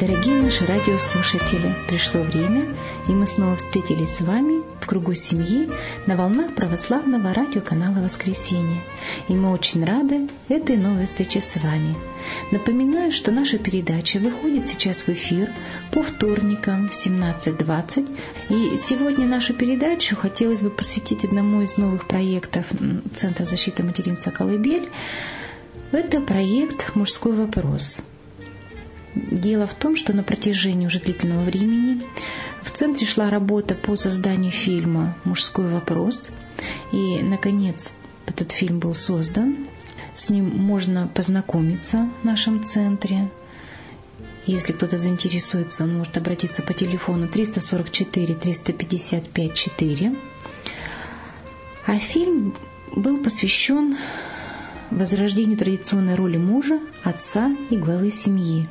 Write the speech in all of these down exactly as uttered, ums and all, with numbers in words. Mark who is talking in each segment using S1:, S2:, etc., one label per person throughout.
S1: Дорогие наши радиослушатели, пришло время, и мы снова встретились с вами в кругу семьи на волнах православного радиоканала «Воскресенье». И мы очень рады этой новой встрече с вами. Напоминаю, что наша передача выходит сейчас в эфир по вторникам в семнадцать двадцать. И сегодня нашу передачу хотелось бы посвятить одному из новых проектов Центра защиты материнства «Колыбель». Это проект «Мужской вопрос». Дело в том, что на протяжении уже длительного времени в центре шла работа по созданию фильма «Мужской вопрос». И, наконец, этот фильм был создан. С ним можно познакомиться в нашем центре. Если кто-то заинтересуется, он может обратиться по телефону триста сорок четыре триста пятьдесят пять четыре. А фильм был посвящен возрождению традиционной роли мужа, отца и главы семьи.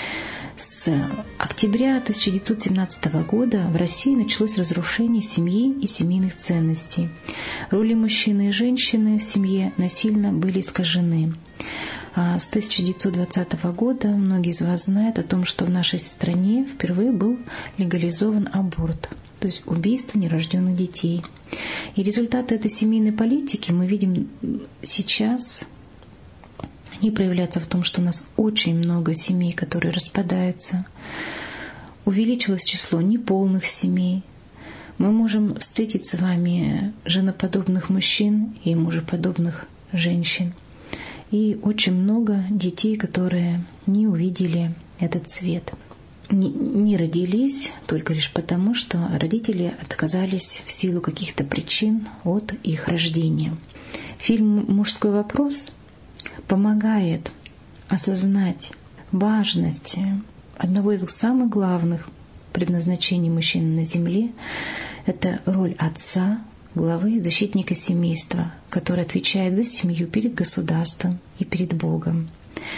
S1: С октября тысяча девятьсот семнадцатого года в России началось разрушение семьи и семейных ценностей. Роли мужчины и женщины в семье насильно были искажены. А с тысяча девятьсот двадцатого года многие из вас знают о том, что в нашей стране впервые был легализован аборт, то есть убийство нерожденных детей. И результаты этой семейной политики мы видим сейчас. Они проявляются в том, что у нас очень много семей, которые распадаются. Увеличилось число неполных семей. Мы можем встретить с вами женоподобных мужчин и мужеподобных женщин. И очень много детей, которые не увидели этот свет. Не, не родились только лишь потому, что родители отказались в силу каких-то причин от их рождения. Фильм «Мужской вопрос» помогает осознать важность одного из самых главных предназначений мужчины на земле. Это роль отца, главы, защитника семейства, который отвечает за семью перед государством и перед Богом.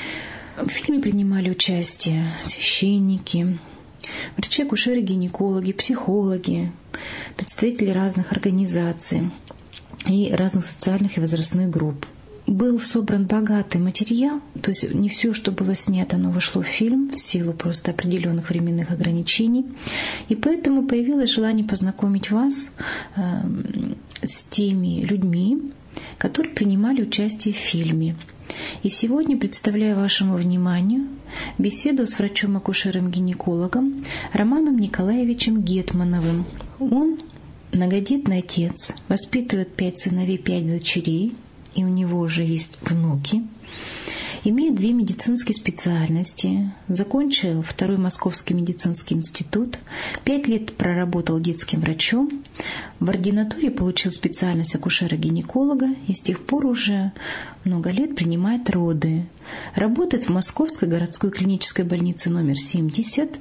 S1: В фильме принимали участие священники, врачи-акушеры, гинекологи, психологи, представители разных организаций и разных социальных и возрастных групп. Был собран богатый материал, то есть не все, что было снято, оно вошло в фильм в силу просто определенных временных ограничений. И поэтому появилось желание познакомить вас э, с теми людьми, которые принимали участие в фильме. И сегодня представляю вашему вниманию беседу с врачом-акушером-гинекологом Романом Николаевичем Гетмановым. Он многодетный отец, воспитывает пять сыновей, пять дочерей, и у него уже есть внуки. Имеет две медицинские специальности, закончил второй Московский медицинский институт, пять лет проработал детским врачом, в ординатуре получил специальность акушера-гинеколога и с тех пор уже много лет принимает роды. Работает в Московской городской клинической больнице номер семьдесят.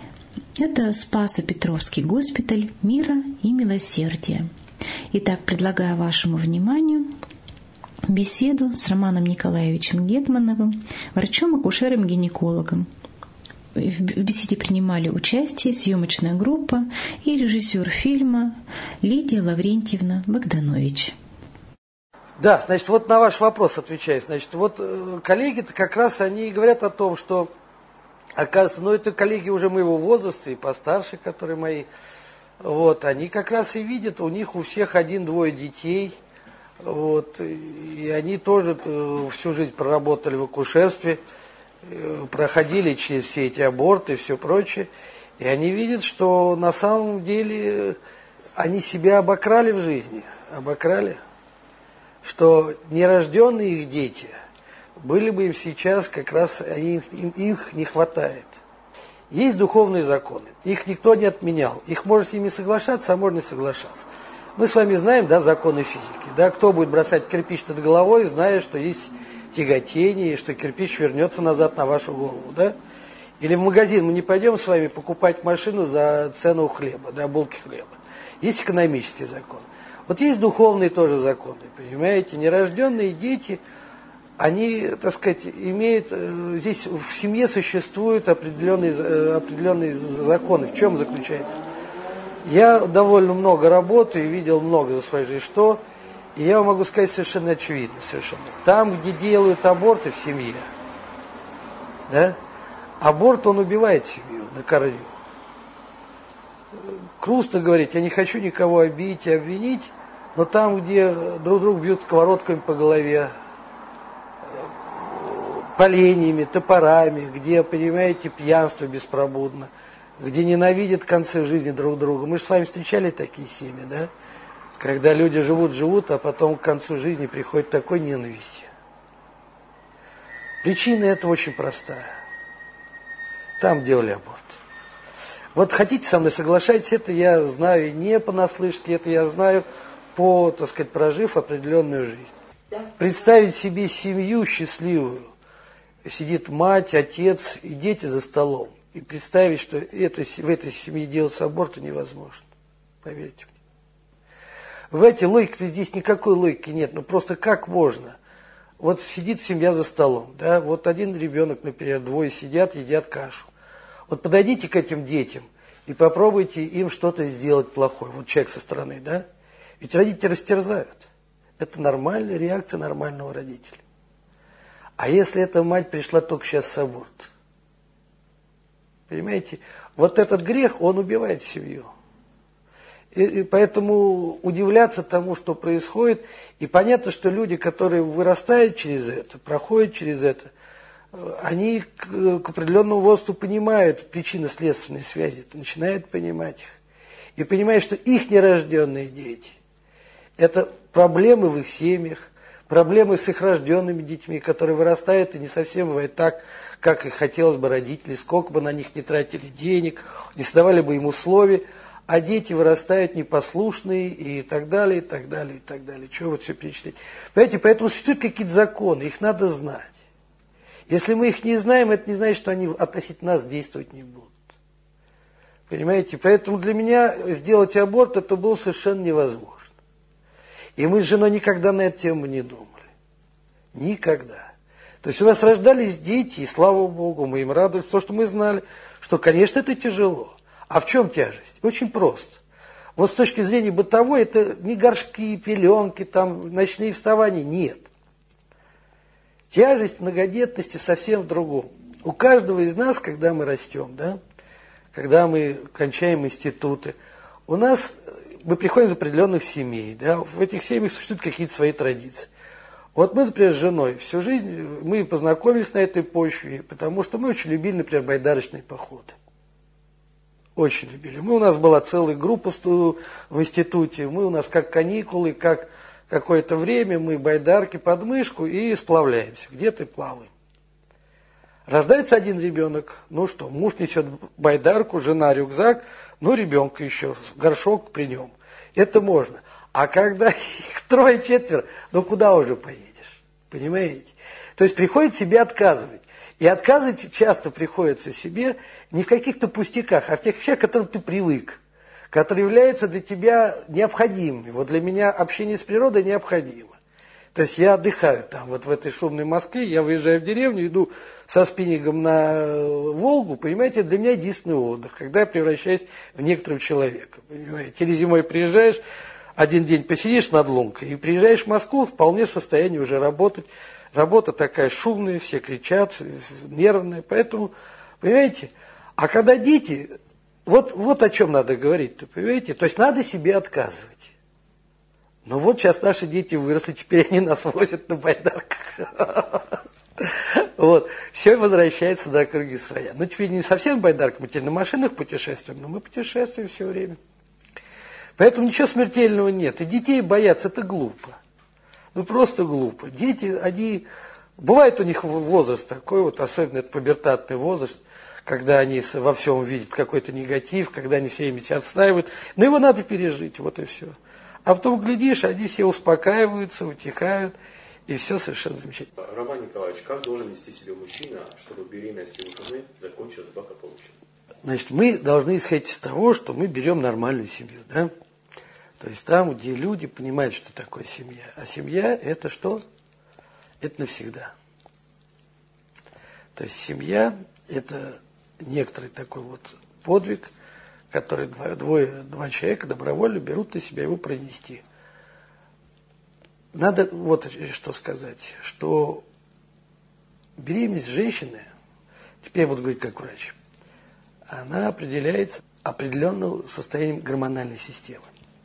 S1: Это Спасо-Петровский госпиталь мира и милосердия. Итак, предлагаю вашему вниманию беседу с Романом Николаевичем Гетмановым, врачом-акушером-гинекологом. В беседе принимали участие съемочная группа и режиссер фильма Лидия Лаврентьевна Богданович.
S2: Да, значит, вот на ваш вопрос отвечаю. Значит, вот коллеги-то как раз они говорят о том, что, оказывается, ну это коллеги уже моего возраста и постарше, которые мои, вот, они как раз и видят, у них у всех один-двое детей. Вот, и они тоже всю жизнь проработали в акушерстве, проходили через все эти аборты и все прочее. И они видят, что на самом деле они себя обокрали в жизни, обокрали. Что нерожденные их дети были бы им сейчас, как раз они, им, их не хватает. Есть духовные законы, их никто не отменял. Их можно с ними соглашаться, а можно не соглашаться. Мы с вами знаем, да, законы физики. Да, кто будет бросать кирпич над головой, зная, что есть тяготение, и что кирпич вернется назад на вашу голову, да? Или в магазин мы не пойдем с вами покупать машину за цену хлеба, да, булки хлеба. Есть экономический закон. Вот есть духовные тоже законы, понимаете? Нерожденные дети, они, так сказать, имеют... Здесь в семье существуют определенные, определенные законы. В чем заключается? Я довольно много работаю и видел много за свою жизнь, что, и я вам могу сказать совершенно очевидно, совершенно. Там, где делают аборты в семье, да, Аборт, он убивает семью на корню. Грустно говорить, я не хочу никого обидеть и обвинить, но там, где друг друга бьют сковородками по голове, поленьями, топорами, где, понимаете, пьянство беспробудно, где ненавидят в конце жизни друг друга. Мы же с вами встречали такие семьи, да? Когда люди живут-живут, а потом к концу жизни приходит такой ненависти. Причина этого очень простая. Там делали аборт. Вот хотите со мной соглашайтесь, это я знаю не понаслышке, это я знаю по, так сказать, прожив определенную жизнь. Да. Представить себе семью счастливую. Сидит мать, отец и дети за столом. И представить, что это, в этой семье делать аборт невозможно. Поверьте мне. Понимаете, логики здесь никакой логики нет. Ну просто как можно? Вот сидит семья за столом. Да? Вот один ребенок, например, двое сидят, едят кашу. Вот подойдите к этим детям и попробуйте им что-то сделать плохое. Вот человек со стороны, да? Ведь родители растерзают. Это нормальная реакция нормального родителя. А если эта мать пришла только сейчас с аборт? Понимаете? Вот этот грех, он убивает семью. И, и поэтому удивляться тому, что происходит. И понятно, что люди, которые вырастают через это, проходят через это, они к, к определенному возрасту понимают причинно-следственные связи, начинают понимать их. И понимают, что их нерожденные дети – это проблемы в их семьях, проблемы с их рожденными детьми, которые вырастают и не совсем бывает так, как и хотелось бы родители, сколько бы на них не тратили денег, не создавали бы им условий, а дети вырастают непослушные и так далее, и так далее, и так далее. Чего вот все перечислять? Понимаете, поэтому существуют какие-то законы, их надо знать. Если мы их не знаем, это не значит, что они относительно нас действовать не будут. Понимаете? Поэтому для меня сделать аборт это было совершенно невозможно. И мы с женой никогда на эту тему не думали. Никогда. То есть у нас рождались дети, и слава Богу, мы им радовались, потому что мы знали, что, конечно, это тяжело. А в чем тяжесть? Очень просто. Вот с точки зрения бытовой, это не горшки, пеленки, там, ночные вставания, нет. Тяжесть многодетности совсем в другом. У каждого из нас, когда мы растем, да, когда мы кончаем институты, у нас, мы приходим из определенных семей, да, в этих семьях существуют какие-то свои традиции. Вот мы, например, с женой всю жизнь, мы познакомились на этой почве, потому что мы очень любили, например, байдарочные походы. Очень любили. Мы, у нас была целая группа в институте, мы у нас как каникулы, как какое-то время, мы байдарки под мышку и сплавляемся, где-то плаваем. Рождается один ребенок, ну что, муж несет байдарку, жена рюкзак, ну ребенка еще, горшок при нем. Это можно. А когда их трое-четверо, ну куда уже поедешь? Понимаете? То есть приходится себе отказывать. И отказывать часто приходится себе не в каких-то пустяках, а в тех вещах, к которым ты привык, которые являются для тебя необходимыми. Вот для меня общение с природой необходимо. То есть я отдыхаю там, вот в этой шумной Москве, я выезжаю в деревню, иду со спиннингом на Волгу, понимаете, это для меня единственный отдых, когда я превращаюсь в некоторого человека, понимаете. Или зимой приезжаешь, один день посидишь над лункой, и приезжаешь в Москву, вполне в состоянии уже работать. Работа такая шумная, все кричат, нервная, поэтому, понимаете, а когда дети, вот, вот о чем надо говорить-то, понимаете, то есть надо себе отказывать. Но вот сейчас наши дети выросли, теперь они нас возят на байдарках. Вот, все возвращается до круги своя. Ну, теперь не совсем байдарка, мы теперь на машинах путешествуем, но мы путешествуем все время. Поэтому ничего смертельного нет. И детей бояться, это глупо. Ну, просто глупо. Дети, они... Бывает у них возраст такой, вот особенно это пубертатный возраст, когда они во всем видят какой-то негатив, когда они все время себя отстаивают. Но его надо пережить, вот и все. А потом, глядишь, они все успокаиваются, утихают, и все совершенно замечательно.
S3: Роман Николаевич, как должен вести себя мужчина, чтобы беременность его жены закончилась благополучно?
S2: Значит, мы должны исходить из того, что мы берем нормальную семью, да? То есть там, где люди понимают, что такое семья. А семья – это что? Это навсегда. То есть семья – это некоторый такой вот подвиг, который два, двое, два человека добровольно берут на себя его пронести. Надо вот что сказать, что беременность женщины, теперь я буду говорить как врач, она определяется определенным состоянием гормональной системы.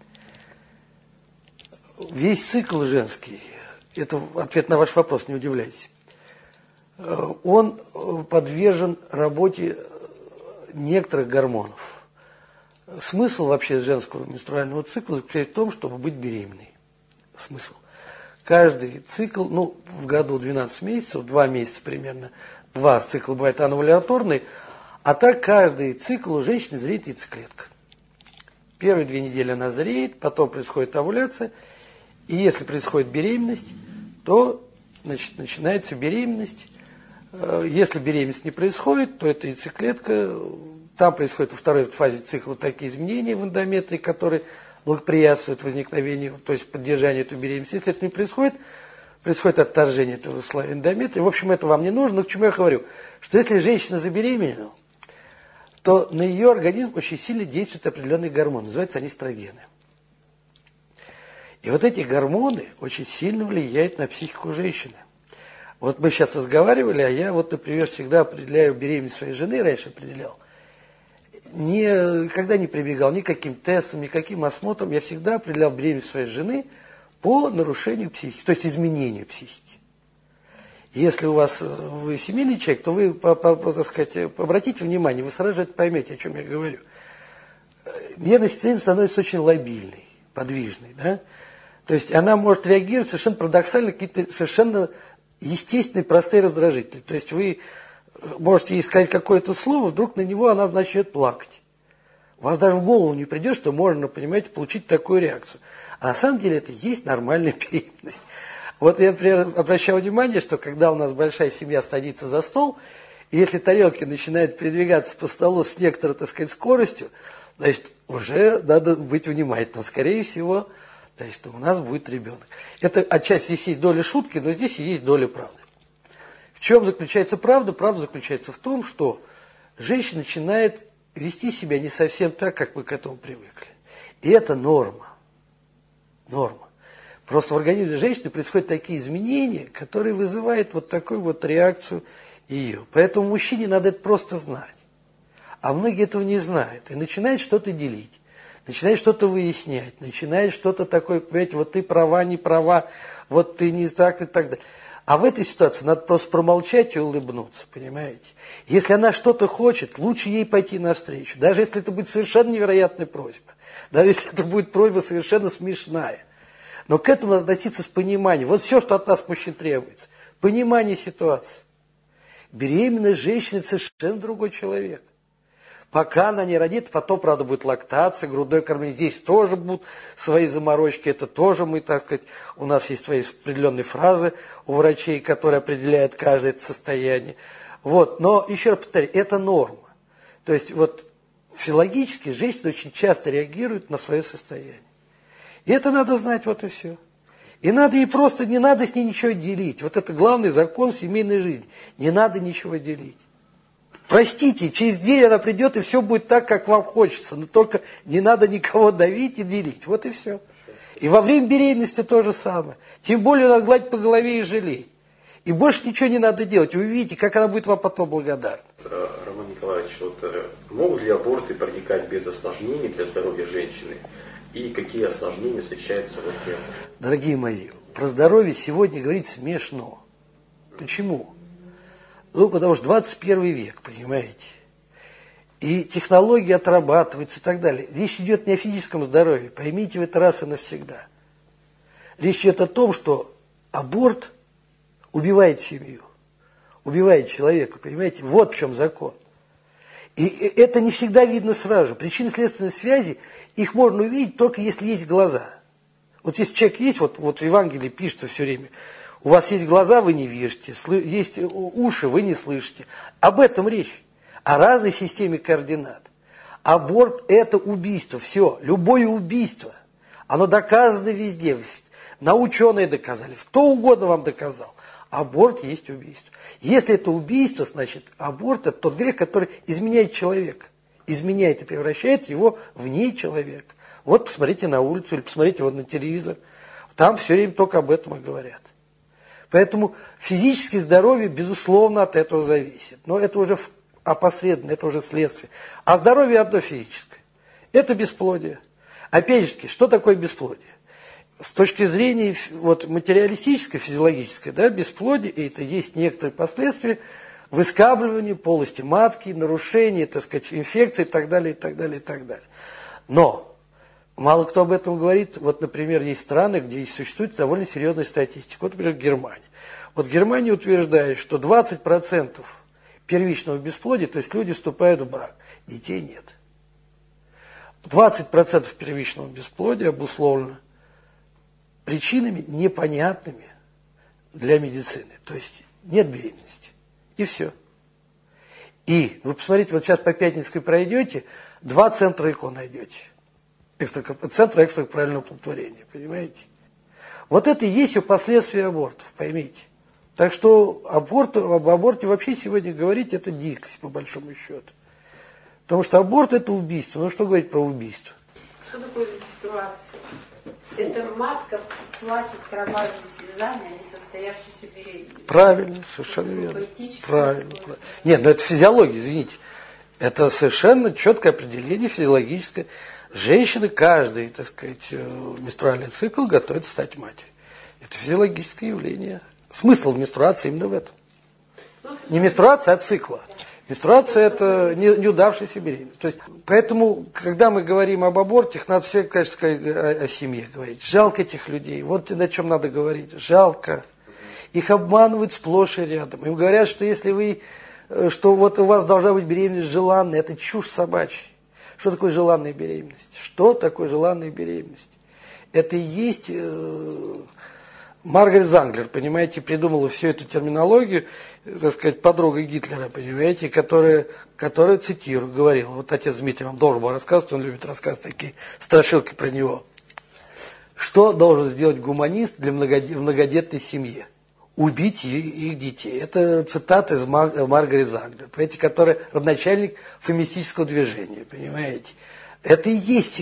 S2: Весь цикл женский, это ответ на ваш вопрос, не удивляйтесь, он подвержен работе некоторых гормонов. Смысл вообще женского менструального цикла заключается в том, чтобы быть беременной. Смысл. Каждый цикл, ну, в году двенадцать месяцев, два месяца примерно, два цикла бывает анновуляторный, а так каждый цикл у женщины зреет яйцеклетка. Первые две недели она зреет, потом происходит овуляция, и если происходит беременность, то, значит, начинается беременность. Если беременность не происходит, то эта яйцеклетка, там происходят во второй фазе цикла такие изменения в эндометрии, которые благоприятствуют возникновению, то есть поддержанию этой беременности. Если это не происходит, происходит отторжение этого слоя эндометрия. В общем, это вам не нужно. Но к чему я говорю? Что если женщина забеременела, то на ее организм очень сильно действуют определенные гормоны. Называются они эстрогены. И вот эти гормоны очень сильно влияют на психику женщины. Вот мы сейчас разговаривали, а я вот, например, всегда определяю беременность своей жены, раньше определял. Никогда не прибегал ни к каким тестам, ни к каким осмотрам. Я всегда определял беременность своей жены по нарушению психики, то есть изменению психики. Если у вас вы семейный человек, то вы, по, по, так сказать, обратите внимание, вы сразу же это поймете, о чем я говорю. Нервная система становится очень лобильной, подвижной, да? То есть она может реагировать совершенно парадоксально, какие-то совершенно естественные, простые раздражители. То есть вы можете ей сказать какое-то слово, вдруг на него она начнет плакать. У вас даже в голову не придет, что можно, понимаете, получить такую реакцию. А на самом деле это и есть нормальная беременность. Вот я, например, обращал внимание, что когда у нас большая семья садится за стол, и если тарелки начинают передвигаться по столу с некоторой, так сказать, скоростью, значит, уже надо быть внимательным. Скорее всего, значит, у нас будет ребенок. Это отчасти здесь есть доля шутки, но здесь и есть доля правды. В чем заключается правда? Правда заключается в том, что женщина начинает вести себя не совсем так, как мы к этому привыкли. И это норма. Норма. Просто в организме женщины происходят такие изменения, которые вызывают вот такую вот реакцию ее. Поэтому мужчине надо это просто знать. А многие этого не знают. И начинают что-то делить. Начинает что-то выяснять, начинает что-то такое, понимаете, вот ты права, не права, вот ты не так и так далее. А в этой ситуации надо просто промолчать и улыбнуться, понимаете. Если она что-то хочет, лучше ей пойти навстречу, даже если это будет совершенно невероятная просьба, даже если это будет просьба совершенно смешная. Но к этому надо относиться с пониманием. Вот все, что от нас мужчин требуется. Понимание ситуации. Беременная женщина – это совершенно другой человек. Пока она не родит, потом, правда, будет лактация, грудное кормление. Здесь тоже будут свои заморочки. Это тоже мы, так сказать, у нас есть свои определенные фразы у врачей, которые определяют каждое это состояние. Вот. Но, еще раз повторяю, это норма. То есть, вот, физиологически женщины очень часто реагируют на свое состояние. И это надо знать, вот и все. И надо ей просто, не надо с ней ничего делить. Вот это главный закон семейной жизни. Не надо ничего делить. Простите, через день она придет, и все будет так, как вам хочется. Но только не надо никого давить и делить. Вот и все. И во время беременности то же самое. Тем более надо гладить по голове и жалеть. И больше ничего не надо делать. Вы увидите, как она будет вам потом благодарна.
S3: Роман Николаевич, вот, могут ли аборты протекать без осложнений для здоровья женщины? И какие осложнения встречаются вот в этом?
S2: Дорогие мои, про здоровье сегодня говорить смешно. Почему? Ну, потому что двадцать первый век, понимаете. И технологии отрабатываются и так далее. Речь идет не о физическом здоровье, поймите в это раз и навсегда. Речь идет о том, что аборт убивает семью, убивает человека, понимаете. Вот в чем закон. И это не всегда видно сразу же. Причины следственной связи, их можно увидеть только если есть глаза. Вот если человек есть, вот, вот в Евангелии пишется все время, у вас есть глаза, вы не видите, есть уши, вы не слышите. Об этом речь. О разной системе координат. Аборт – это убийство. Все. Любое убийство. Оно доказано везде. На ученые доказали. Кто угодно вам доказал. Аборт есть убийство. Если это убийство, значит, аборт – это тот грех, который изменяет человека. Изменяет и превращает его в не человека. Вот посмотрите на улицу или посмотрите вот на телевизор. Там все время только об этом и говорят. Поэтому физическое здоровье, безусловно, от этого зависит. Но это уже опосредованно, это уже следствие. А здоровье одно физическое. Это бесплодие. Опять же, что такое бесплодие? С точки зрения вот, материалистической, физиологической, да, бесплодие – это есть некоторые последствия выскабливания полости матки, нарушения, так сказать, инфекций и так далее, и так далее, и так далее. Но мало кто об этом говорит. Вот, например, есть страны, где существует довольно серьезная статистика. Вот, например, Германия. Вот Германия утверждает, что двадцать процентов первичного бесплодия, то есть люди вступают в брак, детей нет. двадцать процентов первичного бесплодия обусловлено причинами непонятными для медицины. То есть нет беременности. И все. И вы посмотрите, вот сейчас по Пятницкой пройдете, два центра ЭКО найдете. Экстра, центра экстраправильного оплодотворения, понимаете? Вот это и есть у последствия абортов, поймите. Так что аборт, об аборте вообще сегодня говорить, это дикость, по большому счету. Потому что аборт – это убийство. Ну что говорить про убийство?
S4: Что такое менструация? Это матка плачет кровавыми слезами о несостоявшейся беременности.
S2: Правильно, совершенно верно. Правильно. Нет, ну это физиология, извините. Это совершенно четкое определение физиологическое. Женщины каждый, так сказать, менструальный цикл готовится стать матерью. Это физиологическое явление. Смысл менструации именно в этом. Не менструация, а цикла. Менструация – это неудавшаяся беременность. То есть, поэтому, когда мы говорим об аборте, надо все, конечно, сказать о, о семье говорить. Жалко этих людей. Вот на чем надо говорить. Жалко. Их обманывают сплошь и рядом. Им говорят, что если вы, что вот у вас должна быть беременность желанная, это чушь собачья. Что такое желанная беременность? Что такое желанная беременность? Это и есть... Э, Маргарет Занглер, понимаете, придумала всю эту терминологию, так сказать, подруга Гитлера, понимаете, которая, которая, цитирую, говорила, вот отец Дмитрий вам должен был рассказывать, он любит рассказывать такие страшилки про него. Что должен сделать гуманист для многодетной семьи? Убить их детей. Это цитата из Маргарет Занглер, понимаете, которая родоначальник феминистического движения, понимаете. Это и есть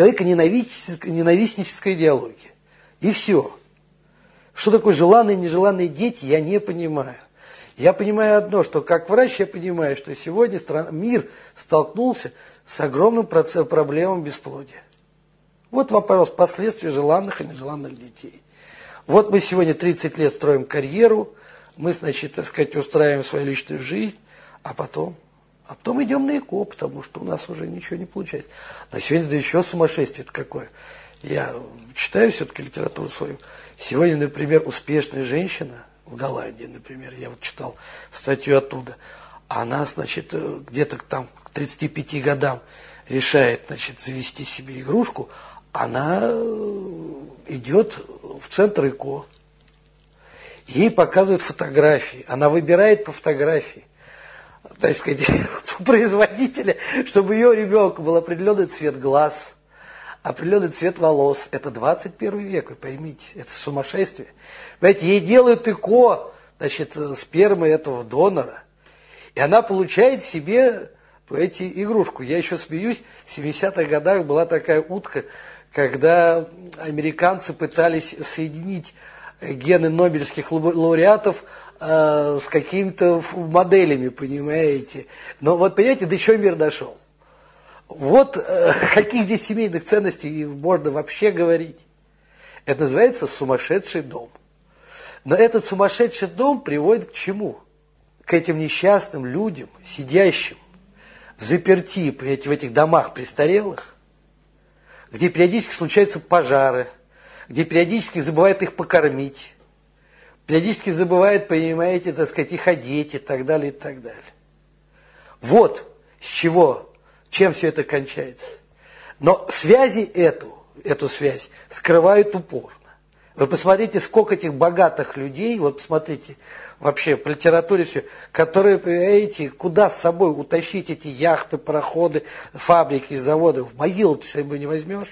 S2: человеконенавистническая идеология. И все. Что такое желанные и нежеланные дети, я не понимаю. Я понимаю одно, что как врач я понимаю, что сегодня страна, мир столкнулся с огромным проблемой бесплодия. Вот вам, пожалуйста, последствия желанных и нежеланных детей. Вот мы сегодня тридцать лет строим карьеру, мы, значит, так сказать, устраиваем свою личную жизнь, а потом, а потом идем на ЭКО, потому что у нас уже ничего не получается. Но сегодня да еще сумасшествие-то какое. Я читаю все-таки литературу свою. Сегодня, например, успешная женщина в Голландии, например, я вот читал статью оттуда, она, значит, где-то там к тридцати пяти годам решает, значит, завести себе игрушку, она идет в центр ЭКО, ей показывают фотографии, она выбирает по фотографии, так сказать, производителя, чтобы ее ребенку был определенный цвет глаз, определенный цвет волос. Это двадцать первый век, вы поймите, это сумасшествие. Понимаете, ей делают ЭКО, значит, спермы этого донора, и она получает себе, понимаете, игрушку. Я еще смеюсь, в семидесятых годах была такая утка, когда американцы пытались соединить гены нобелевских лауреатов э, с какими-то моделями, понимаете. Но вот, понимаете, до чего мир дошел. Вот э, каких здесь семейных ценностей можно вообще говорить. Это называется сумасшедший дом. Но этот сумасшедший дом приводит к чему? К этим несчастным людям, сидящим заперти, понимаете, в этих домах престарелых, где периодически случаются пожары, где периодически забывают их покормить, периодически забывают, понимаете, так сказать, их одеть и так далее, и так далее. Вот с чего, чем все это кончается. Но связи эту, эту связь скрывают упорно. Вы посмотрите, сколько этих богатых людей, вот посмотрите, вообще по литературе все, которые, понимаете, куда с собой утащить эти яхты, пароходы, фабрики, заводы, в могилу ты с собой не возьмешь.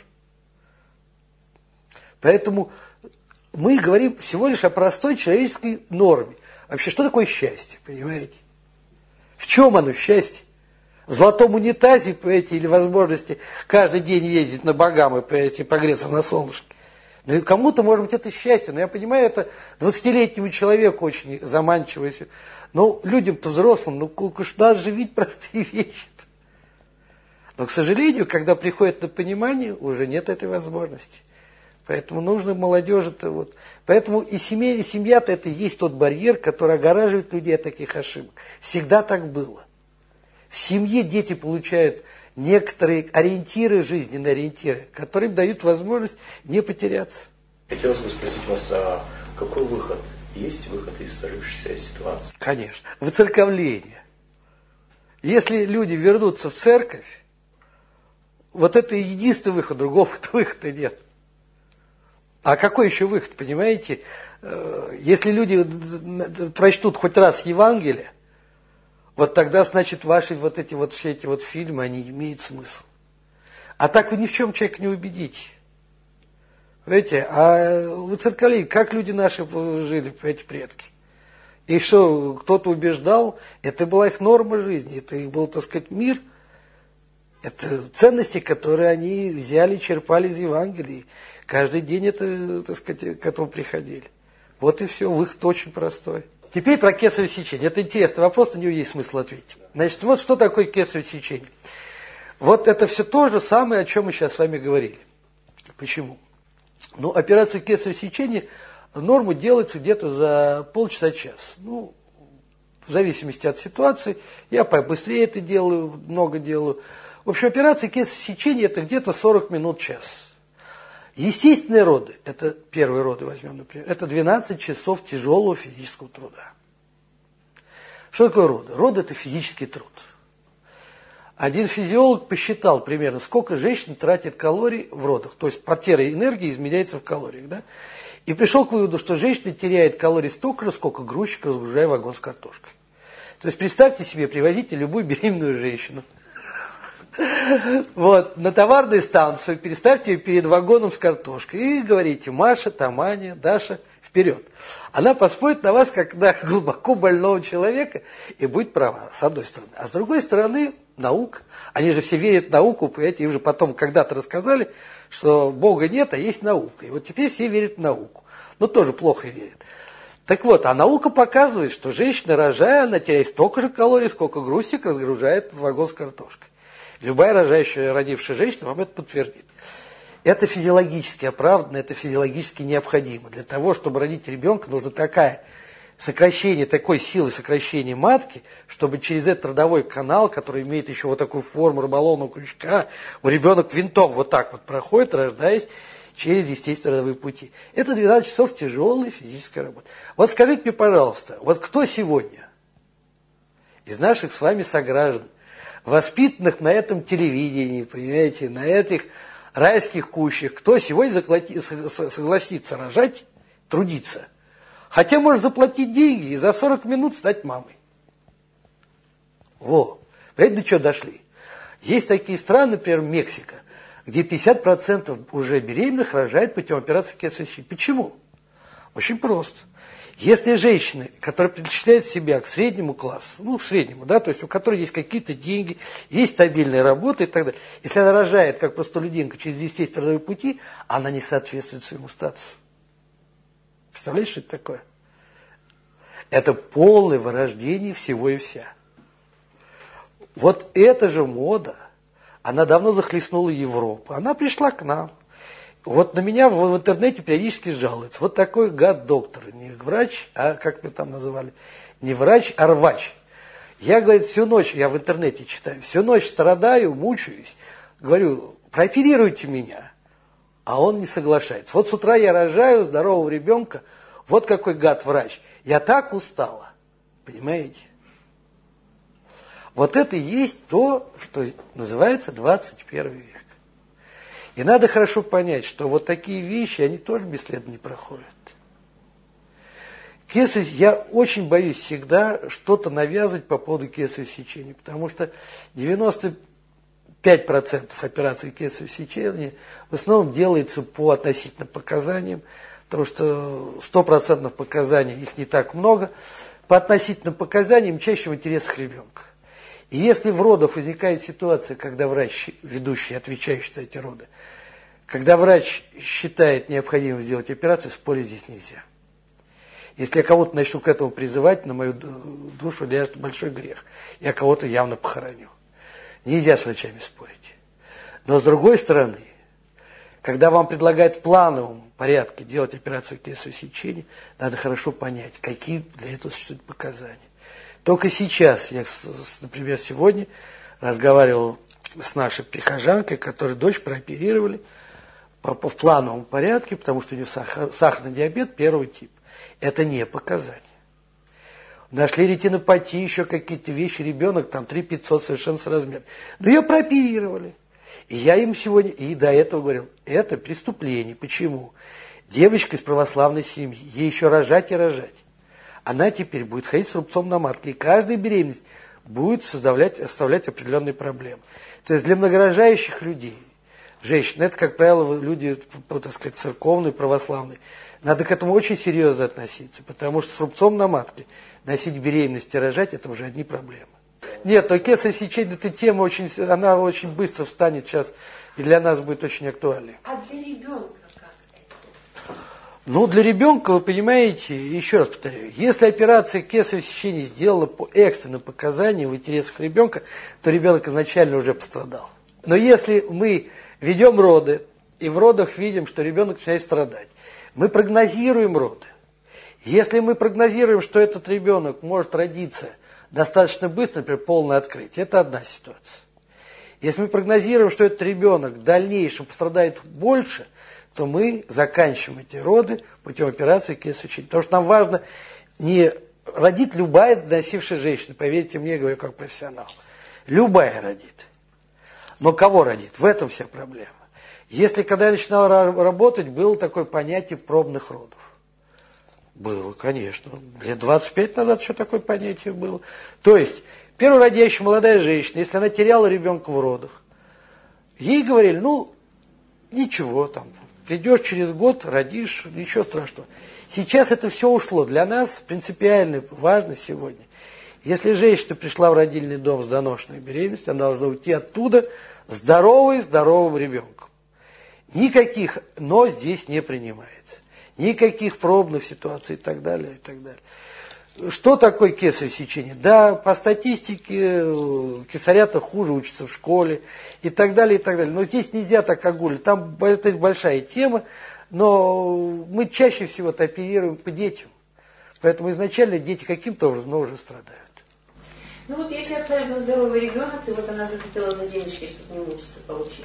S2: Поэтому мы говорим всего лишь о простой человеческой норме. Вообще, что такое счастье, понимаете? В чем оно, счастье? В золотом унитазе, понимаете, или возможности каждый день ездить на Багамы, понимаете, погреться на солнышке. Ну и кому-то, может быть, это счастье, но я понимаю, это двадцатилетнему человеку очень заманчиво. Но людям-то взрослым, ну уж надо же видеть простые вещи. Но, к сожалению, когда приходит на понимание, уже нет этой возможности. Поэтому нужно молодежи-то вот. Поэтому и семья, и семья-то это и есть тот барьер, который огораживает людей от таких ошибок. Всегда так было. В семье дети получают некоторые ориентиры, жизненные ориентиры, которые им дают возможность не потеряться.
S3: Хотелось бы спросить вас, а какой выход? Есть выход из сложившейся ситуации?
S2: Конечно. Выцерковление. Если люди вернутся в церковь, вот это единственный выход, другого выхода нет. А какой еще выход, понимаете? Если люди прочтут хоть раз Евангелие, вот тогда, значит, ваши вот эти вот все эти вот фильмы, они имеют смысл. А так вы ни в чем человека не убедите. Понимаете? А выцерковление, как люди наши жили, эти предки? И что, кто-то убеждал, это была их норма жизни, это их был, так сказать, мир. Это ценности, которые они взяли, черпали из Евангелия. Каждый день это, так сказать, к этому приходили. Вот и все, выход очень простой. Теперь про кесарево сечение. Это интересный вопрос, на него есть смысл ответить. Значит, вот что такое кесарево сечение. Вот это все то же самое, о чем мы сейчас с вами говорили. Почему? Ну, операция кесарево сечения, норму делается где-то за полчаса-час. Ну, в зависимости от ситуации. Я побыстрее это делаю, много делаю. В общем, операция кесарево сечения это где-то сорок минут-час. Естественные роды, это первые роды возьмем, например, это двенадцать часов тяжелого физического труда. Что такое роды? Роды – это физический труд. Один физиолог посчитал примерно, сколько женщин тратит калорий в родах. То есть потеря энергии измеряется в калориях. Да? И пришел к выводу, что женщина теряет калорий столько же, сколько грузчик, разгружая вагон с картошкой. То есть представьте себе, привозите любую беременную женщину. Вот, на товарную станцию, переставьте ее перед вагоном с картошкой и говорите: Маша, Таманя, Даша, вперед. Она поспорит на вас, как на глубоко больного человека, и будет права, с одной стороны. А с другой стороны, наука. Они же все верят в науку, понимаете, им же потом когда-то рассказали, что Бога нет, а есть наука. И вот теперь все верят в науку. Но тоже плохо верят. Так вот, а наука показывает, что женщина, рожая, она теряет столько же калорий, сколько грузчик разгружает вагон с картошкой. Любая рожающая, родившая женщина вам это подтвердит. Это физиологически оправданно, это физиологически необходимо. Для того, чтобы родить ребенка, нужно такое сокращение, такой силы сокращения матки, чтобы через этот родовой канал, который имеет еще вот такую форму рыболовного крючка, у ребенка винтом вот так вот проходит, рождаясь через естественные родовые пути. Это двенадцать часов тяжелой физической работы. Вот скажите мне, пожалуйста, вот кто сегодня из наших с вами сограждан, воспитанных на этом телевидении, понимаете, на этих райских кущах, кто сегодня заклати, согласится рожать, трудиться, хотя может заплатить деньги и за сорок минут стать мамой. Во, понимаете, до чего дошли? Есть такие страны, например, Мексика, где пятьдесят процентов уже беременных рожают путем операции кесарево сечения. Почему? Очень просто. Если женщины, которые причисляют себя к среднему классу, ну, к среднему, да, то есть у которой есть какие-то деньги, есть стабильная работа и так далее, если она рожает как простолюдинка через естественные пути, она не соответствует своему статусу. Представляете, что это такое? Это полное вырождение всего и вся. Вот эта же мода, она давно захлестнула Европу, она пришла к нам. Вот на меня в интернете периодически жалуются. Вот такой гад-доктор, не врач, а как мы там называли, не врач, а рвач. Я, говорит, всю ночь, я в интернете читаю, всю ночь страдаю, мучаюсь. Говорю, прооперируйте меня. А он не соглашается. Вот с утра я рожаю здорового ребенка, вот какой гад-врач. Я так устала, понимаете? Вот это и есть то, что называется двадцать первый век. И надо хорошо понять, что вот такие вещи, они тоже бесследно не проходят. Кесарево, я очень боюсь всегда что-то навязывать по поводу кесарево сечения, потому что девяносто пять процентов операций кесарево сечения в основном делается по относительным показаниям, потому что сто процентов показаний, их не так много, по относительным показаниям чаще в интересах ребенка. И если в родах возникает ситуация, когда врач, ведущий, отвечающий за эти роды, Когда врач считает необходимым сделать операцию, спорить здесь нельзя. Если я кого-то начну к этому призывать, на мою душу ляжет большой грех. Я кого-то явно похороню. Нельзя с врачами спорить. Но с другой стороны, когда вам предлагают в плановом порядке делать операцию кесарево сечения, надо хорошо понять, какие для этого существуют показания. Только сейчас, я, например, сегодня разговаривал с нашей прихожанкой, которую дочь прооперировали по, по, в плановом порядке, потому что у нее сахар, сахарный диабет первого типа. Это не показания. Нашли ретинопатию, еще какие-то вещи, ребенок там три тысячи пятьсот совершенно соразмерно. Но ее прооперировали. И я им сегодня, и до этого говорил, это преступление. Почему? Девочка из православной семьи, ей еще рожать и рожать. Она теперь будет ходить с рубцом на матке, и каждая беременность будет составлять, составлять определенные проблемы. То есть для многорожающих людей, женщин, это, как правило, люди, так сказать, церковные, православные, надо к этому очень серьезно относиться, потому что с рубцом на матке носить беременность и рожать – это уже одни проблемы. Нет, то кесарево сечение, эта тема очень, она очень быстро встанет сейчас, и для нас будет очень актуальной.
S4: А для ребенка как это?
S2: Ну, для ребенка, вы понимаете, еще раз повторяю, если операция кесарево сечения сделана по экстренным показаниям в интересах ребенка, то ребенок изначально уже пострадал. Но если мы ведем роды, и в родах видим, что ребенок начинает страдать, мы прогнозируем роды. Если мы прогнозируем, что этот ребенок может родиться достаточно быстро, например, полное открытие, это одна ситуация. Если мы прогнозируем, что этот ребенок в дальнейшем пострадает больше, то мы заканчиваем эти роды путем операции кесарево сечения. Потому что нам важно не родит любая доносившая женщина, поверьте мне, я говорю как профессионал. Любая родит. Но кого родит? В этом вся проблема. Если, когда я начинал работать, было такое понятие пробных родов. Было, конечно. Лет двадцать пять назад еще такое понятие было. То есть, первородящая молодая женщина, если она теряла ребенка в родах, ей говорили, ну, ничего, там, придешь через год, родишь, ничего страшного. Сейчас это все ушло. Для нас принципиально важно сегодня. Если женщина пришла в родильный дом с доношенной беременностью, она должна уйти оттуда здоровой, здоровым ребенком. Никаких «но» здесь не принимается. Никаких пробных ситуаций и так далее, и так далее. Что такое кесарево сечение? Да, по статистике кесарята хуже учатся в школе и так далее, и так далее. Но здесь нельзя так огулить. Там это большая тема, но мы чаще всего оперируем по детям. Поэтому изначально дети каким-то образом но уже страдают.
S4: Ну вот если абсолютно здоровый ребенок, и вот она захотела за денежки, чтобы не мучиться, получить.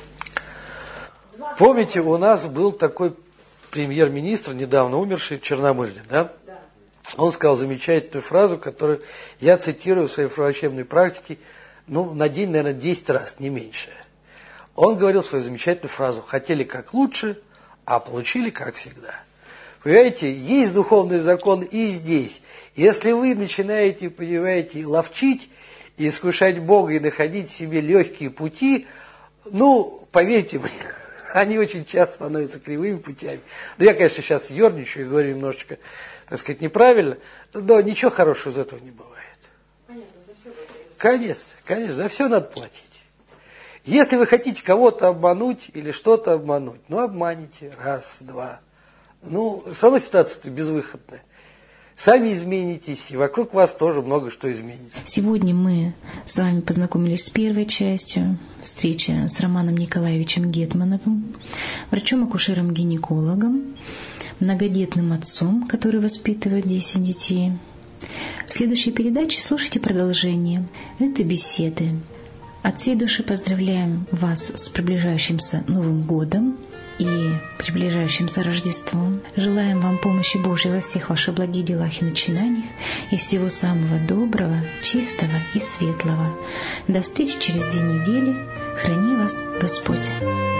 S2: Помните, у нас был такой премьер-министр, недавно умерший, Черномырдин, да?
S4: Да.
S2: Он сказал замечательную фразу, которую я цитирую в своей врачебной практике, ну, на день, наверное, десять раз, не меньше. Он говорил свою замечательную фразу: хотели как лучше, а получили как всегда. Понимаете, есть духовный закон и здесь. Если вы начинаете, понимаете, ловчить и искушать Бога и находить себе легкие пути, ну, поверьте мне, они очень часто становятся кривыми путями. Ну, я, конечно, сейчас ерничаю и говорю немножечко, так сказать, неправильно, но ничего хорошего из этого не бывает.
S4: Понятно, за все платить.
S2: Конечно, конечно, за все надо платить. Если вы хотите кого-то обмануть или что-то обмануть, ну, обманите, раз, два. Ну, все равно ситуация-то безвыходная. Сами изменитесь, и вокруг вас тоже много что изменится.
S1: Сегодня мы с вами познакомились с первой частью встречи с Романом Николаевичем Гетмановым, врачом-акушером-гинекологом, многодетным отцом, который воспитывает десять детей. В следующей передаче слушайте продолжение этой беседы. От всей души поздравляем вас с приближающимся Новым годом и приближающимся Рождеством. Желаем вам помощи Божьей во всех ваших благих делах и начинаниях, и всего самого доброго, чистого и светлого. До встречи через две недели. Храни вас Господь.